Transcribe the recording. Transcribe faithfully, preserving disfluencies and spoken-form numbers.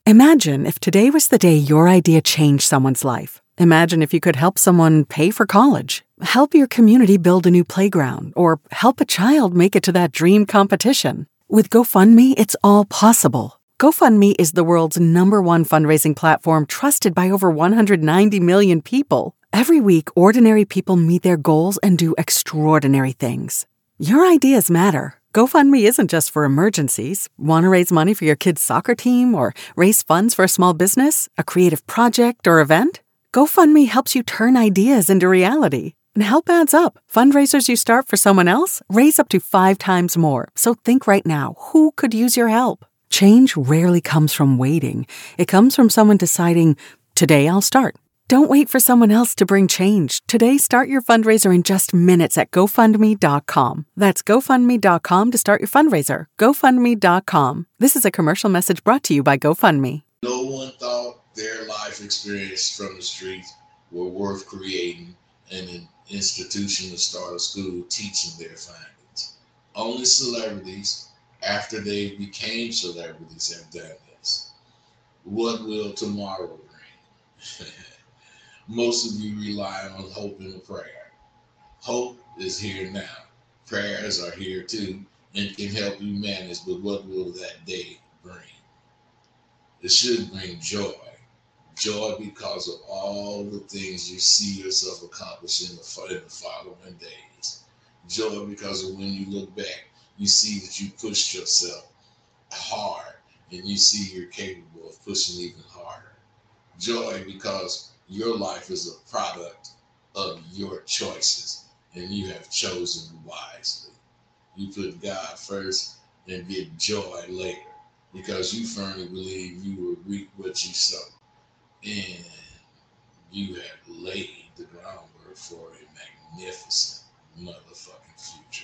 Imagine if today was the day your idea changed someone's life. Imagine if you could help someone pay for college, help your community build a new playground, or help a child make it to that dream competition. With GoFundMe, it's all possible. GoFundMe is the world's number one fundraising platform trusted by over one hundred ninety million people. Every week, ordinary people meet their goals and do extraordinary things. Your ideas matter. GoFundMe isn't just for emergencies. Want to raise money for your kid's soccer team or raise funds for a small business, a creative project, or event? GoFundMe helps you turn ideas into reality. And help adds up. Fundraisers you start for someone else raise up to five times more. So think right now, who could use your help? Change rarely comes from waiting. It comes from someone deciding, today I'll start. Don't wait for someone else to bring change. Today, start your fundraiser in just minutes at GoFundMe dot com. That's GoFundMe dot com to start your fundraiser. GoFundMe dot com. This is a commercial message brought to you by GoFundMe. No one thought their life experience from the streets were worth creating an institution to start a school teaching their findings. Only celebrities, after they became celebrities, have done this. What will tomorrow bring? Most of you rely on hope and prayer. Hope is here now. Prayers are here too and can help you manage, but what will that day bring? It should bring joy. Joy because of all the things you see yourself accomplishing in the, in the following days. Joy because of when you look back, you see that you pushed yourself hard and you see you're capable of pushing even harder. Joy because your life is a product of your choices and you have chosen wisely. You put God first and get joy later because you firmly believe you will reap what you sow. And you have laid the groundwork for a magnificent motherfucking future.